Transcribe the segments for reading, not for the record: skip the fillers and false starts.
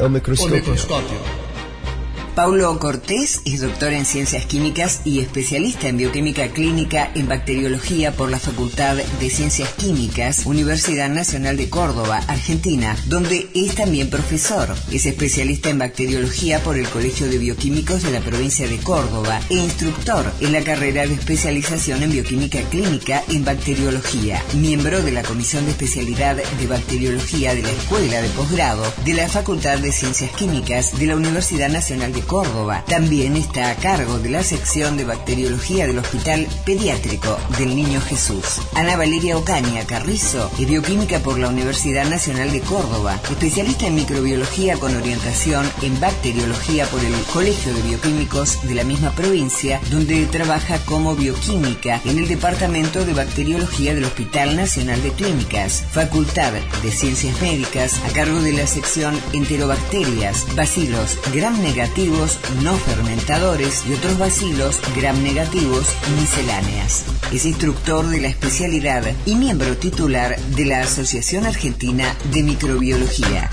El microscopio. Paulo Cortés es doctor en Ciencias Químicas y especialista en Bioquímica Clínica en Bacteriología por la Facultad de Ciencias Químicas, Universidad Nacional de Córdoba, Argentina, donde es también profesor. Es especialista en Bacteriología por el Colegio de Bioquímicos de la provincia de Córdoba e instructor en la carrera de especialización en Bioquímica Clínica en Bacteriología. Miembro de la Comisión de Especialidad de Bacteriología de la Escuela de Posgrado de la Facultad de Ciencias Químicas de la Universidad Nacional de Córdoba. También está a cargo de la sección de bacteriología del Hospital Pediátrico del Niño Jesús. Ana Valeria Ocaña Carrizo es bioquímica por la Universidad Nacional de Córdoba, especialista en microbiología con orientación en bacteriología por el Colegio de Bioquímicos de la misma provincia, donde trabaja como bioquímica en el Departamento de Bacteriología del Hospital Nacional de Clínicas, Facultad de Ciencias Médicas, a cargo de la sección enterobacterias, bacilos gram negativos no fermentadores y otros bacilos gram negativos misceláneas. Es instructor de la especialidad y miembro titular de la Asociación Argentina de Microbiología.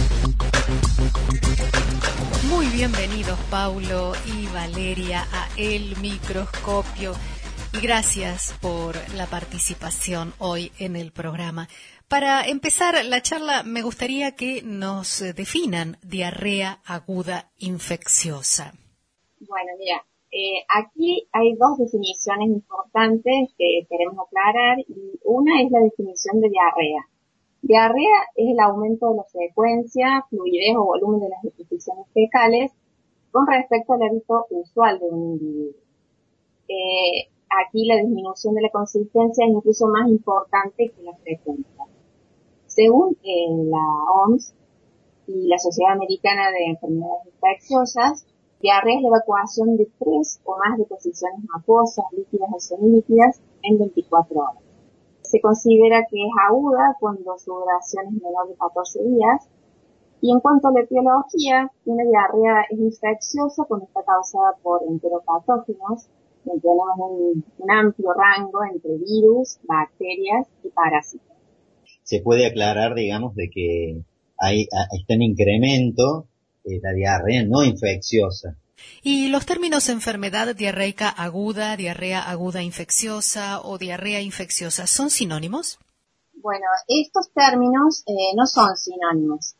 Muy bienvenidos, Paulo y Valeria, a El Microscopio. Y gracias por la participación hoy en el programa. Para empezar la charla, me gustaría que nos definan diarrea aguda infecciosa. Bueno, mira, aquí hay dos definiciones importantes que queremos aclarar, y una es la definición de diarrea. Diarrea es el aumento de la frecuencia, fluidez o volumen de las deposiciones fecales con respecto al hábito usual de un individuo. Aquí la disminución de la consistencia es incluso más importante que la frecuencia. Según la OMS y la Sociedad Americana de Enfermedades Infecciosas, diarrea es la evacuación de 3 o más deposiciones acuosas, líquidas o semilíquidas en 24 horas. Se considera que es aguda cuando su duración es menor de 14 días. Y en cuanto a la etiología, una diarrea es infecciosa cuando está causada por enteropatógenos. Tenemos un amplio rango entre virus, bacterias y parásitos. Se puede aclarar, digamos, de que está en incremento la diarrea no infecciosa. ¿Y los términos enfermedad diarreica aguda, diarrea aguda infecciosa o diarrea infecciosa son sinónimos? Bueno, estos términos no son sinónimos.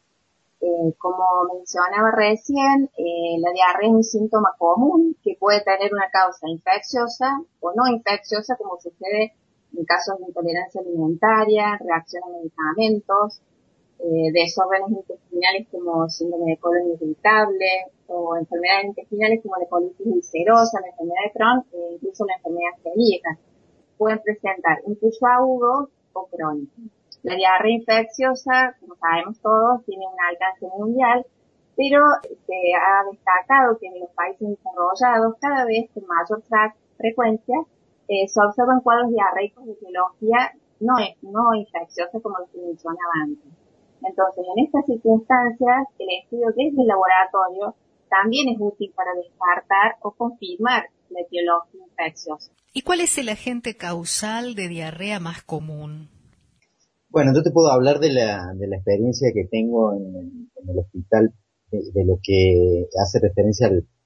Como mencionaba recién, la diarrea es un síntoma común que puede tener una causa infecciosa o no infecciosa, como sucede en casos de intolerancia alimentaria, reacción a medicamentos, desórdenes intestinales como síndrome de colon irritable o enfermedades intestinales como la colitis ulcerosa, la enfermedad de Crohn e incluso la enfermedad celíaca. Pueden presentar incluso agudo o crónico. La diarrea infecciosa, como sabemos todos, tiene un alcance mundial, pero se ha destacado que en los países desarrollados, cada vez con mayor frecuencia, se observan cuadros diarreicos de etiología no infecciosa como los que mencionaba antes. Entonces, en estas circunstancias, el estudio desde el laboratorio también es útil para descartar o confirmar la etiología infecciosa. ¿Y cuál es el agente causal de diarrea más común? Bueno, yo te puedo hablar de la experiencia que tengo en el hospital, de lo que hace referencia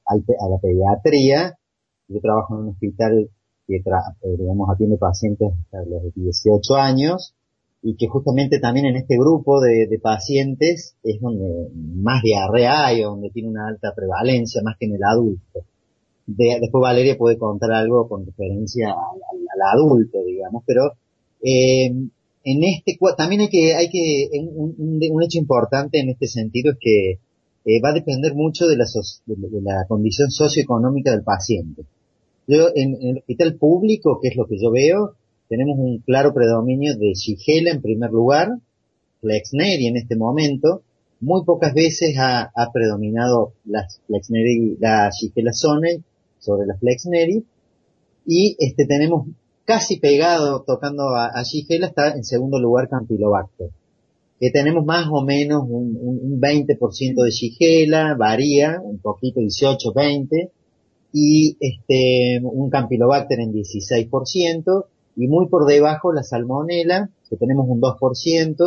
a la pediatría. Yo trabajo en un hospital que digamos atiende pacientes hasta los 18 años y que justamente también en este grupo de pacientes es donde más diarrea hay, o donde tiene una alta prevalencia, más que en el adulto. Después Valeria puede contar algo con referencia al adulto, digamos, pero en también un hecho importante en este sentido es que va a depender mucho de la condición socioeconómica del paciente. Yo en el hospital público, que es lo que yo veo, tenemos un claro predominio de Shigella en primer lugar, Flexneri en este momento. Muy pocas veces ha predominado la Shigella Sonnei sobre la Flexneri, y tenemos casi pegado, tocando a Shigella, está en segundo lugar Campylobacter, que tenemos más o menos un 20% de Shigella, varía un poquito, 18, 20, y un Campylobacter en 16%, y muy por debajo la Salmonella, que tenemos un 2%,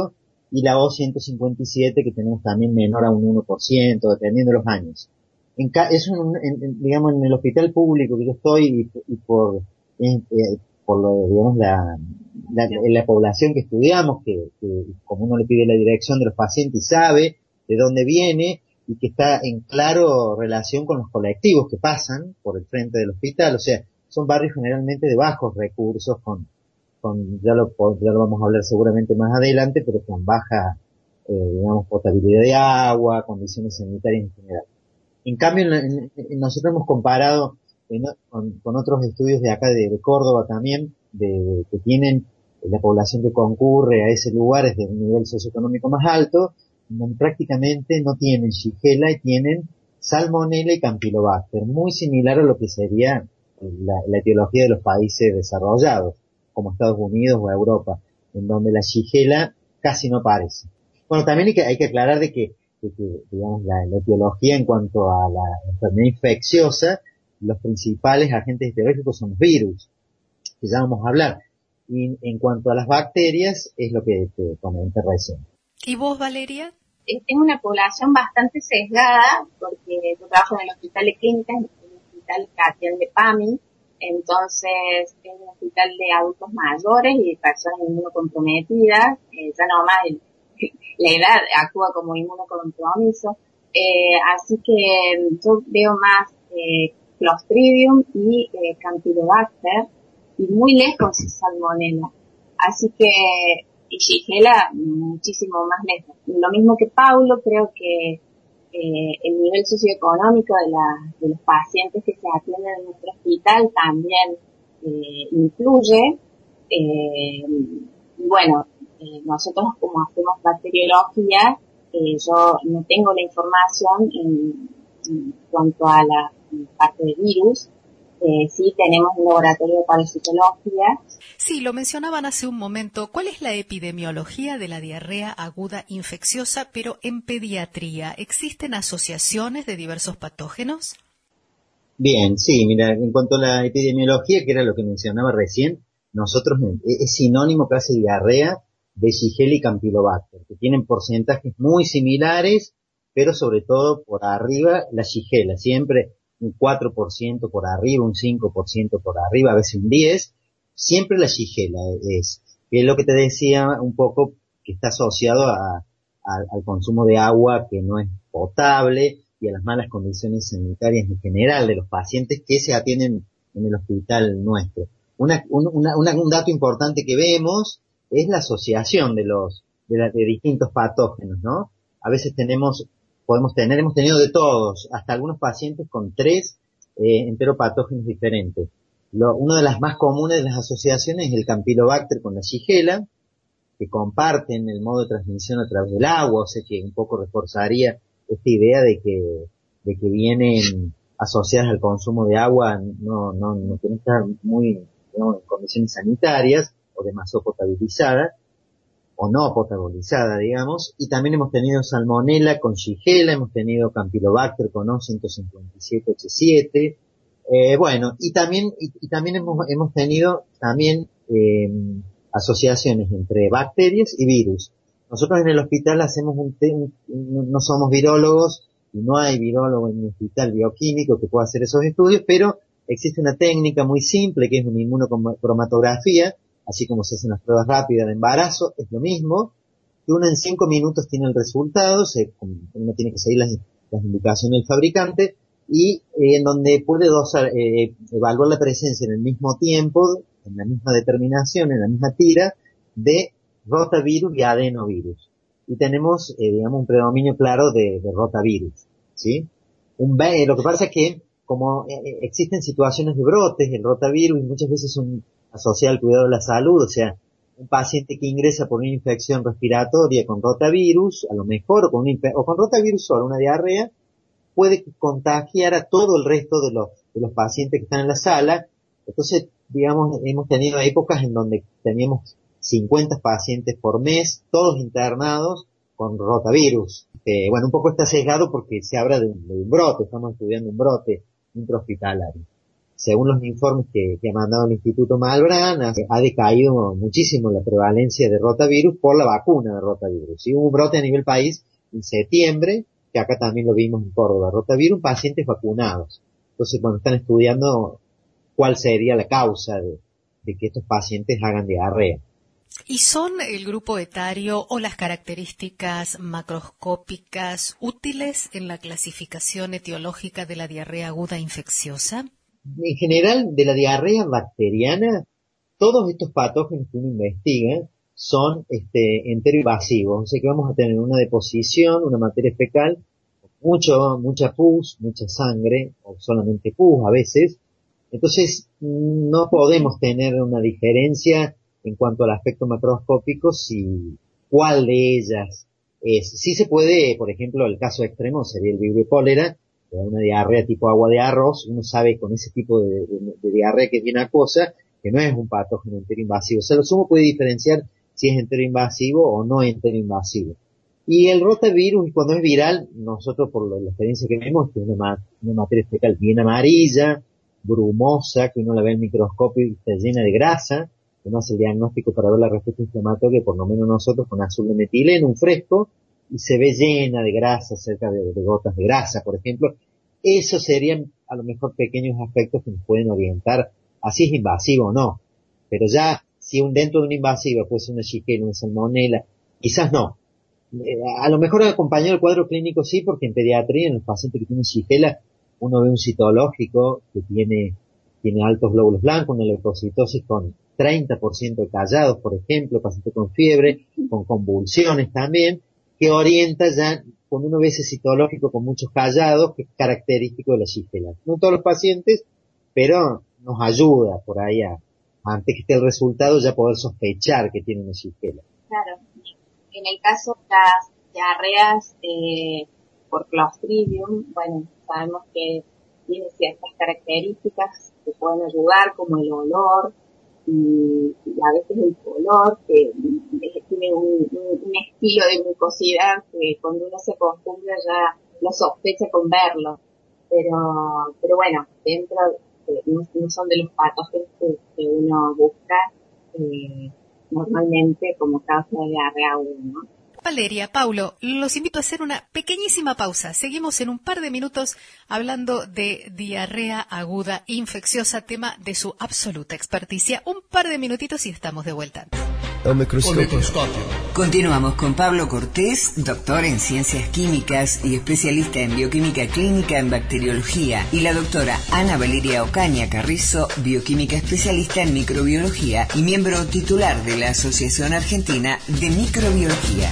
y la O157 que tenemos también menor a un 1%, dependiendo de los años. Eso digamos, en el hospital público que yo estoy y por lo, digamos, la población que estudiamos, que como uno le pide la dirección de los pacientes y sabe de dónde viene y que está en claro relación con los colectivos que pasan por el frente del hospital, o sea, son barrios generalmente de bajos recursos ya lo vamos a hablar seguramente más adelante, pero con baja, digamos, potabilidad de agua, condiciones sanitarias en general. En cambio, nosotros hemos comparado con otros estudios de acá de Córdoba también, que tienen la población que concurre a ese lugar es de un nivel socioeconómico más alto, donde prácticamente no tienen Shigella y tienen Salmonella y Campylobacter, muy similar a lo que sería la etiología de los países desarrollados, como Estados Unidos o Europa, en donde la Shigella casi no aparece. Bueno, también hay que aclarar de que digamos, la etiología en cuanto a la enfermedad infecciosa, los principales agentes etiológicos son los virus, que ya vamos a hablar. Y en cuanto a las bacterias, es lo que te comenté recién. ¿Y vos, Valeria? Tengo una población bastante sesgada, porque yo trabajo en el hospital de clínicas, en el hospital que atiende PAMI, entonces es un hospital de adultos mayores y de personas inmunocomprometidas, ya nomás la edad actúa como inmunocompromiso, así que yo veo más Clostridium y Campylobacter, y muy lejos es Salmonella, así que y Shigella muchísimo más lejos. Lo mismo que Paulo, creo que el nivel socioeconómico de los pacientes que se atienden en nuestro hospital también influye. Bueno, nosotros como hacemos bacteriología, yo no tengo la información en cuanto a la parte de virus. Sí tenemos un laboratorio de parasitología. Sí, lo mencionaban hace un momento. ¿Cuál es la epidemiología de la diarrea aguda infecciosa, pero en pediatría? ¿Existen asociaciones de diversos patógenos? Bien, sí, mira, en cuanto a la epidemiología, que era lo que mencionaba recién, nosotros es sinónimo casi diarrea de Shigella y Campylobacter, que tienen porcentajes muy similares, pero sobre todo por arriba la Shigella, siempre un 4% por arriba, un 5% por arriba, a veces un 10%, siempre la Shigella que es lo que te decía un poco, que está asociado al consumo de agua que no es potable y a las malas condiciones sanitarias en general de los pacientes que se atienden en el hospital nuestro. Un dato importante que vemos es la asociación de distintos patógenos, ¿no? A veces hemos tenido de todos, hasta algunos pacientes con 3 enteropatógenos diferentes. Una de las más comunes de las asociaciones es el Campylobacter con la Shigella, que comparten el modo de transmisión a través del agua, o sea que un poco reforzaría esta idea de que vienen asociadas al consumo de agua, no que no está muy, digamos, en condiciones sanitarias, o demasiado potabilizada, o no potabilizada, digamos, y también hemos tenido Salmonella con Shigella, hemos tenido Campylobacter con O157H7, bueno, y también hemos tenido también asociaciones entre bacterias y virus. Nosotros en el hospital hacemos no somos virólogos, y no hay virólogo en el hospital bioquímico que pueda hacer esos estudios, pero existe una técnica muy simple que es una inmunocromatografía, así como se hacen las pruebas rápidas de embarazo, es lo mismo, que uno en 5 minutos tiene el resultado, uno tiene que seguir las indicaciones del fabricante, y en donde puede evaluar la presencia en el mismo tiempo, en la misma determinación, en la misma tira, de rotavirus y adenovirus. Y tenemos, digamos, un predominio claro de rotavirus, ¿sí? Lo que pasa es que, como existen situaciones de brotes, el rotavirus, y muchas veces son asociados al cuidado de la salud, o sea, un paciente que ingresa por una infección respiratoria con rotavirus, a lo mejor, o con rotavirus solo, una diarrea, puede contagiar a todo el resto de los pacientes que están en la sala. Entonces, digamos, hemos tenido épocas en donde teníamos 50 pacientes por mes, todos internados con rotavirus. Bueno, un poco está sesgado porque se habla de un brote, estamos estudiando un brote intrahospitalario. según los informes que ha mandado el Instituto Malbrán, ha decaído muchísimo la prevalencia de rotavirus por la vacuna de rotavirus. ¿Sí? Hubo un brote a nivel país en septiembre, que acá también lo vimos en Córdoba, rotavirus en pacientes vacunados. Entonces, bueno, están estudiando cuál sería la causa de que estos pacientes hagan diarrea. ¿Y son el grupo etario o las características macroscópicas útiles en la clasificación etiológica de la diarrea aguda infecciosa? En general, de la diarrea bacteriana, todos estos patógenos que uno investiga son enteroinvasivos, o sea que vamos a tener una deposición, una materia fecal, mucha pus, mucha sangre, o solamente pus a veces. Entonces, no podemos tener una diferencia en cuanto al aspecto macroscópico si cuál de ellas es. Sí se puede, por ejemplo, el caso extremo sería el vibrio cólera, una diarrea tipo agua de arroz. Uno sabe con ese tipo de diarrea que es bien acuosa, que no es un patógeno enteroinvasivo. O sea, lo sumo puede diferenciar si es enteroinvasivo o no enteroinvasivo. Y el rotavirus, cuando es viral, nosotros por la experiencia que vemos, que es una materia fecal bien amarilla, brumosa, que uno la ve en microscopio y está llena de grasa. Uno hace el diagnóstico para ver la respuesta inflamatoria, por lo menos nosotros, con azul de metileno, un fresco, y se ve llena de grasa, cerca de gotas de grasa, por ejemplo. Esos serían a lo mejor pequeños aspectos que nos pueden orientar a si es invasivo o no. Pero ya, si dentro de una invasiva puede ser una Shigella, una Salmonella, quizás no. A lo mejor acompañado el cuadro clínico sí, porque en pediatría, en los pacientes que tienen Shigella, uno ve un citológico que tiene altos glóbulos blancos, una leucocitosis con 30% de callados, por ejemplo, paciente con fiebre, con convulsiones también, que orienta ya, cuando uno ve ese citológico con muchos callados, que es característico de la Shigella. No todos los pacientes, pero nos ayuda por ahí antes que esté el resultado, ya poder sospechar que tiene una Shigella. Claro. En el caso de las diarreas por Clostridium, bueno, sabemos que tiene ciertas características que pueden ayudar, como el olor y a veces el color, que tiene un estilo de mucosidad que cuando uno se acostumbra ya lo sospecha con verlo. Pero bueno, dentro no son de los patógenos que uno busca normalmente como causa de diarrea aguda, ¿no? Valeria, Paulo, los invito a hacer una pequeñísima pausa. Seguimos en un par de minutos hablando de diarrea aguda infecciosa, tema de su absoluta experticia. Un par de minutitos y estamos de vuelta. El microscopio. Continuamos con Pablo Cortés, doctor en Ciencias Químicas y especialista en Bioquímica Clínica en Bacteriología, y la doctora Ana Valeria Ocaña Carrizo, bioquímica especialista en Microbiología y miembro titular de la Asociación Argentina de Microbiología.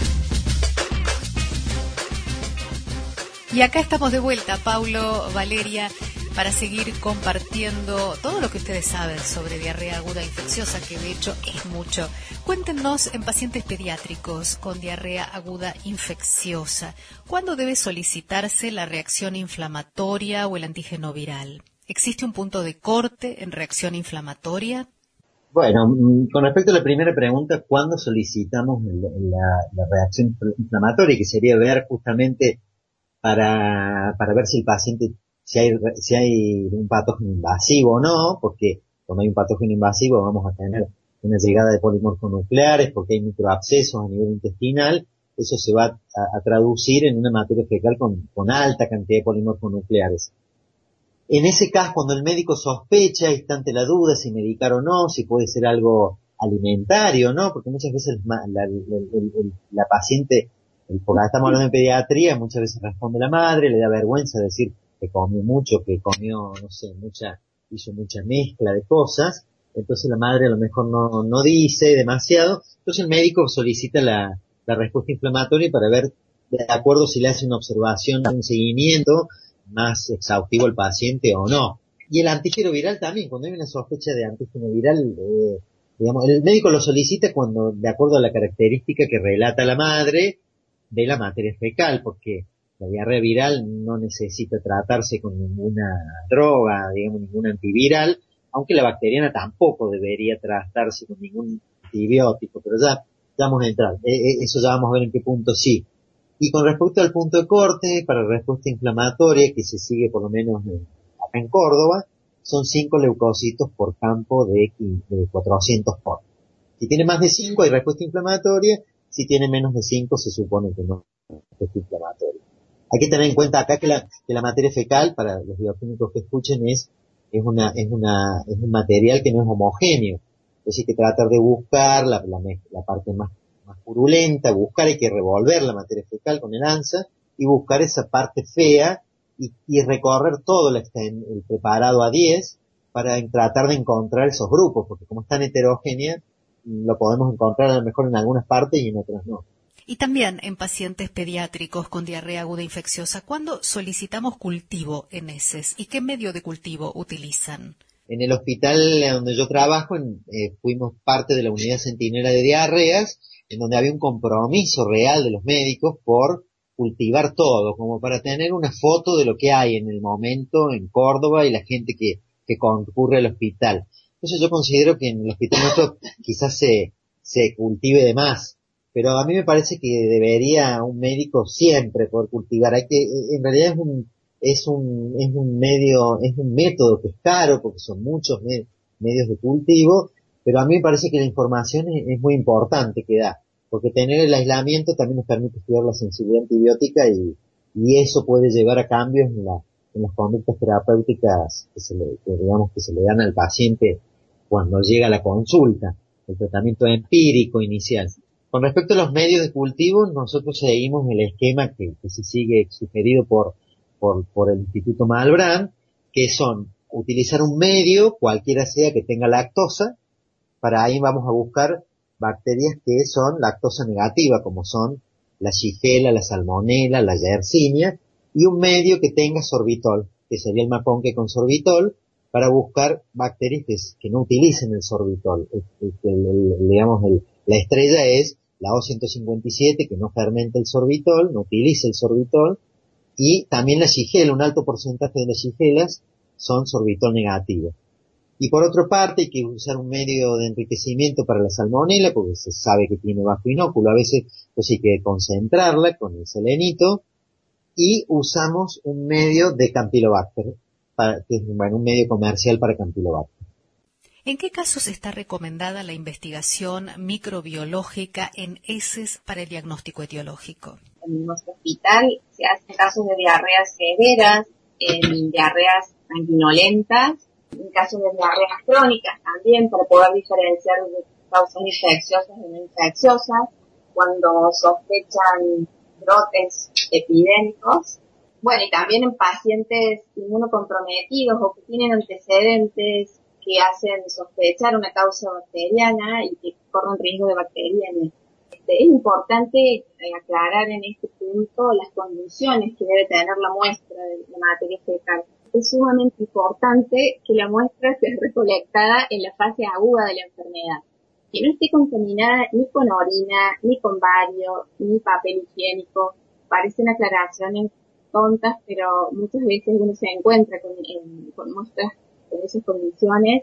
Y acá estamos de vuelta, Paulo, Valeria, para seguir compartiendo todo lo que ustedes saben sobre diarrea aguda infecciosa, que de hecho es mucho. Cuéntenos, en pacientes pediátricos con diarrea aguda infecciosa, ¿cuándo debe solicitarse la reacción inflamatoria o el antígeno viral? ¿Existe un punto de corte en reacción inflamatoria? Bueno, con respecto a la primera pregunta, ¿cuándo solicitamos la reacción inflamatoria? Que sería ver justamente para ver si el paciente, si hay un patógeno invasivo o no, porque cuando hay un patógeno invasivo vamos a tener una llegada de polimorfonucleares, porque hay microabscesos a nivel intestinal. Eso se va a traducir en una materia fecal con alta cantidad de polimorfonucleares. En ese caso, cuando el médico sospecha y está ante la duda si medicar o no, si puede ser algo alimentario o no, porque muchas veces la paciente, porque estamos hablando de pediatría, muchas veces responde la madre, le da vergüenza decir que comió mucho, que comió, no sé, hizo mucha mezcla de cosas. Entonces la madre a lo mejor no dice demasiado. Entonces el médico solicita la respuesta inflamatoria para ver, de acuerdo, si le hace una observación, un seguimiento más exhaustivo al paciente o no. Y el antígeno viral también, cuando hay una sospecha de antígeno viral, digamos, el médico lo solicita cuando, de acuerdo a la característica que relata la madre de la materia fecal, porque la diarrea viral no necesita tratarse con ninguna droga, digamos, ningún antiviral, aunque la bacteriana tampoco debería tratarse con ningún antibiótico, pero ya vamos a entrar. Eso ya vamos a ver en qué punto sí. Y con respecto al punto de corte, para respuesta inflamatoria, que se sigue por lo menos acá en Córdoba, son 5 leucocitos por campo de 400 por. Si tiene más de 5 hay respuesta inflamatoria, si tiene menos de 5 se supone que no hay respuesta inflamatoria. Hay que tener en cuenta acá que la materia fecal, para los bioquímicos que escuchen, es un material que no es homogéneo. Entonces hay que tratar de buscar la parte más purulenta, hay que revolver la materia fecal con el ANSA y buscar esa parte fea y recorrer todo el preparado a 10 para tratar de encontrar esos grupos, porque como es tan heterogénea, lo podemos encontrar a lo mejor en algunas partes y en otras no. Y también en pacientes pediátricos con diarrea aguda infecciosa, ¿cuándo solicitamos cultivo en heces y qué medio de cultivo utilizan? En el hospital donde yo trabajo, fuimos parte de la unidad centinela de diarreas, en donde había un compromiso real de los médicos por cultivar todo, como para tener una foto de lo que hay en el momento en Córdoba y la gente que concurre al hospital. Entonces yo considero que en el hospital nuestro quizás se cultive de más, pero a mí me parece que debería un médico siempre poder cultivar. En realidad es un método que es caro porque son muchos medios de cultivo, pero a mí me parece que la información es muy importante que da, porque tener el aislamiento también nos permite estudiar la sensibilidad antibiótica y eso puede llevar a cambios en las conductas terapéuticas que se le dan al paciente cuando llega a la consulta, el tratamiento empírico inicial. Con respecto a los medios de cultivo, nosotros seguimos el esquema que se sigue sugerido por el Instituto Malbrán, que son utilizar un medio, cualquiera sea que tenga lactosa. Para ahí vamos a buscar bacterias que son lactosa negativa, como son la Shigella, la Salmonella, la Yersinia, y un medio que tenga sorbitol, que sería el maconque con sorbitol, para buscar bacterias que no utilicen el sorbitol. La estrella es la O157, que no fermenta el sorbitol, no utiliza el sorbitol, y también la Shigella, un alto porcentaje de las Shigellas son sorbitol negativas. Y por otra parte hay que usar un medio de enriquecimiento para la salmonela, porque se sabe que tiene bajo inóculo, a veces pues hay que concentrarla con el selenito, y usamos un medio de Campylobacter, que es un medio comercial para Campylobacter. ¿En qué casos está recomendada la investigación microbiológica en heces para el diagnóstico etiológico? En nuestro hospital se hacen casos de diarreas severas, en diarreas sanguinolentas, en casos de diarreas crónicas también, para poder diferenciar de causas infecciosas y no infecciosas, cuando sospechan brotes epidémicos. Bueno, y también en pacientes inmunocomprometidos o que tienen antecedentes que hacen sospechar una causa bacteriana y que corren riesgo de bacteriemia. Es importante aclarar en este punto las condiciones que debe tener la muestra de la materia fecal. Es sumamente importante que la muestra esté recolectada en la fase aguda de la enfermedad. Que no esté contaminada ni con orina, ni con bario, ni papel higiénico. Parecen aclaraciones tontas, pero muchas veces uno se encuentra con muestras en esas condiciones.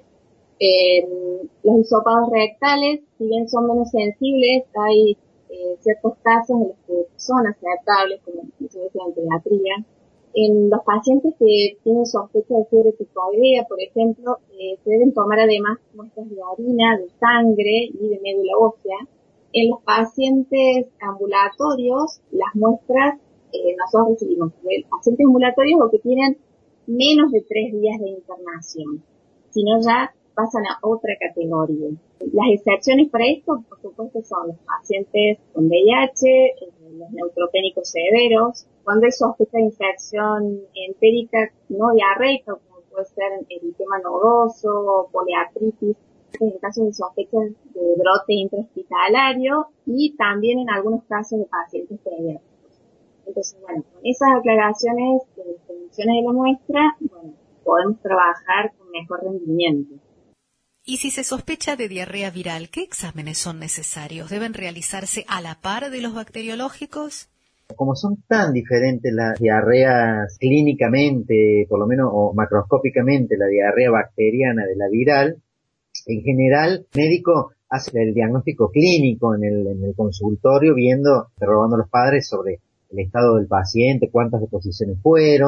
Los hisopados rectales, si bien son menos sensibles, hay ciertos casos en los que son aceptables, como muchas veces en pediatría. En los pacientes que tienen sospecha de fiebre tifoidea, por ejemplo, se deben tomar además muestras de orina, de sangre y de médula ósea. En los pacientes ambulatorios, las muestras nosotros recibimos de pacientes ambulatorios o que tienen menos de 3 días de internación, sino ya pasan a otra categoría. Las excepciones para esto, por supuesto, son los pacientes con VIH, los neutropénicos severos, cuando hay sospecha de infección entérica no diarreica, como puede ser eritema nodoso, poliartritis, en casos de sospecha de brote intrahospitalario y también en algunos casos de pacientes pediátricos. Entonces, bueno, con esas aclaraciones de las condiciones de la muestra, bueno, podemos trabajar con mejor rendimiento. Y si se sospecha de diarrea viral, ¿qué exámenes son necesarios? ¿Deben realizarse a la par de los bacteriológicos? Como son tan diferentes las diarreas clínicamente, por lo menos, o macroscópicamente, la diarrea bacteriana de la viral, en general, el médico hace el diagnóstico clínico en el consultorio, interrogando a los padres sobre el estado del paciente, cuántas deposiciones fueron,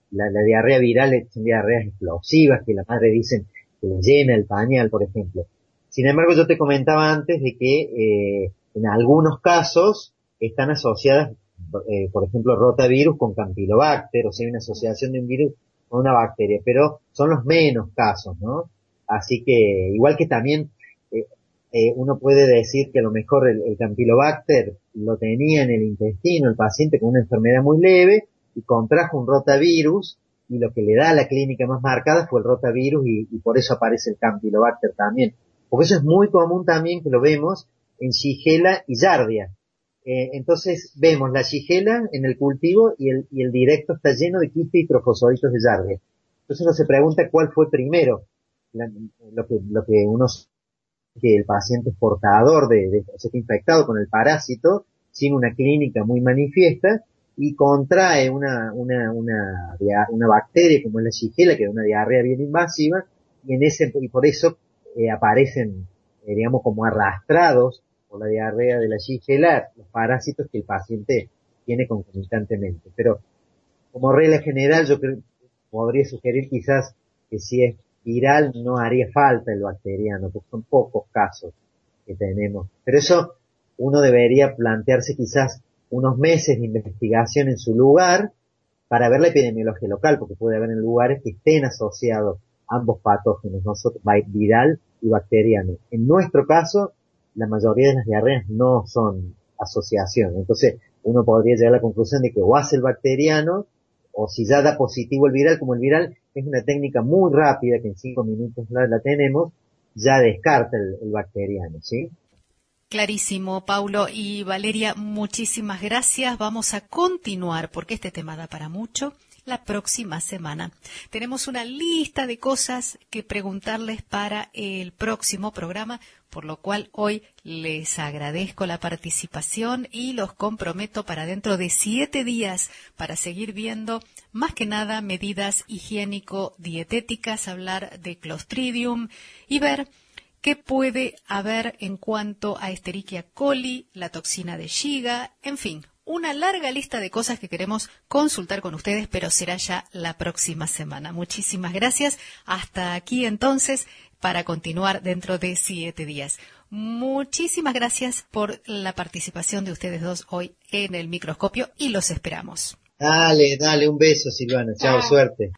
la diarrea viral son diarreas explosivas que la madre dicen que le llena el pañal, por ejemplo. Sin embargo, yo te comentaba antes de que en algunos casos están asociadas, por ejemplo, rotavirus con Campylobacter, o sea, hay una asociación de un virus con una bacteria, pero son los menos casos, ¿no? Así que, igual que también uno puede decir que a lo mejor el Campylobacter lo tenía en el intestino el paciente con una enfermedad muy leve y contrajo un rotavirus, y lo que le da a la clínica más marcada fue el rotavirus, y por eso aparece el Campylobacter también. Porque eso es muy común también, que lo vemos en Shigella y Giardia. Entonces vemos la Shigella en el cultivo y el directo está lleno de quistes y trofosoditos de Giardia. Entonces uno se pregunta cuál fue primero, lo que uno, que el paciente es portador o sea, está infectado con el parásito sin una clínica muy manifiesta y contrae una bacteria como es la Shigella, que es una diarrea bien invasiva, y por eso aparecen, digamos, como arrastrados por la diarrea de la Shigella los parásitos que el paciente tiene concomitantemente. Pero como regla general, yo podría sugerir quizás que si es viral no haría falta el bacteriano, porque son pocos casos que tenemos. Pero eso uno debería plantearse quizás unos meses de investigación en su lugar para ver la epidemiología local, porque puede haber en lugares que estén asociados ambos patógenos, nosotros, viral y bacteriano. En nuestro caso, la mayoría de las diarreas no son asociación. Entonces, uno podría llegar a la conclusión de que o hace el bacteriano, o si ya da positivo el viral, como el viral es una técnica muy rápida, que en 5 minutos la tenemos, ya descarta el bacteriano, ¿sí? Clarísimo, Paulo y Valeria, muchísimas gracias. Vamos a continuar, porque este tema da para mucho, la próxima semana. Tenemos una lista de cosas que preguntarles para el próximo programa, por lo cual hoy les agradezco la participación y los comprometo para dentro de 7 días para seguir viendo más que nada medidas higiénico-dietéticas, hablar de Clostridium y ver qué puede haber en cuanto a Escherichia coli, la toxina de Shiga, en fin, una larga lista de cosas que queremos consultar con ustedes, pero será ya la próxima semana. Muchísimas gracias. Hasta aquí entonces para continuar dentro de 7 días. Muchísimas gracias por la participación de ustedes dos hoy en el microscopio y los esperamos. Dale, un beso, Silvana. Chao, suerte.